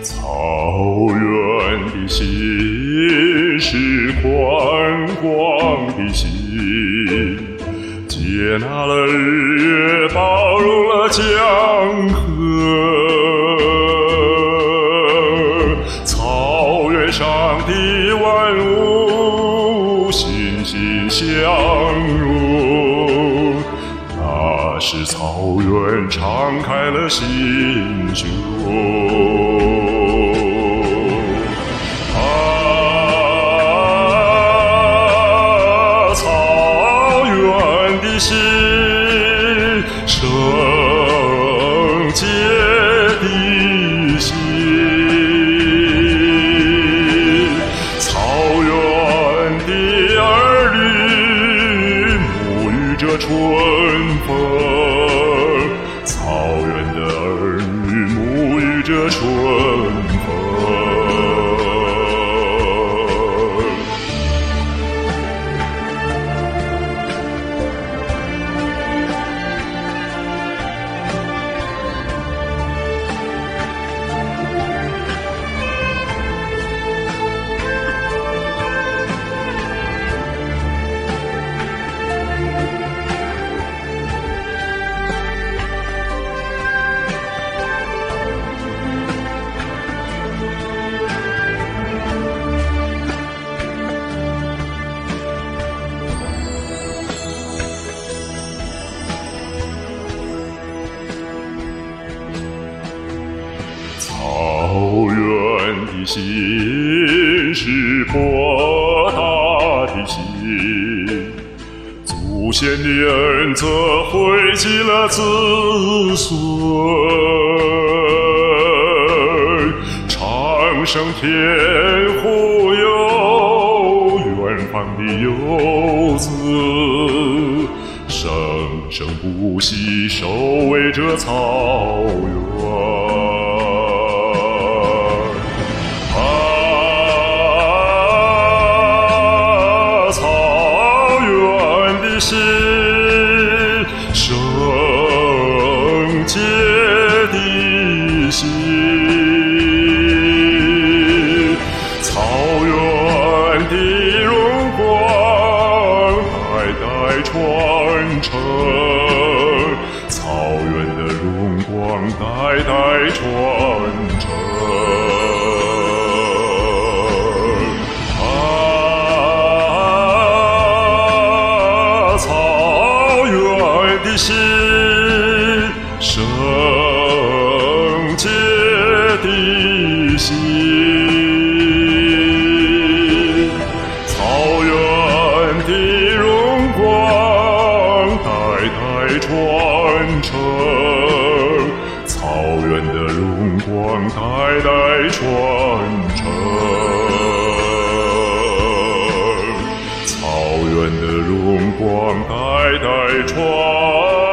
草原的心是宽广的心，接纳了日月，包容了江河。草原上的万物欣欣向荣，那是草原敞开了心胸。心圣洁的心，草原的儿女沐浴着春风，草原的儿女沐浴着春风。草原的心是博大的心，祖先的恩泽惠及了子孙，长生天护佑远方的游子，生生不息守卫着草原。心圣洁的心，草原的荣光代代传承，草原的荣光代代传承。心圣洁的心，草原的荣光代代传承，草原的荣光代代传承，草原的荣光代代传承。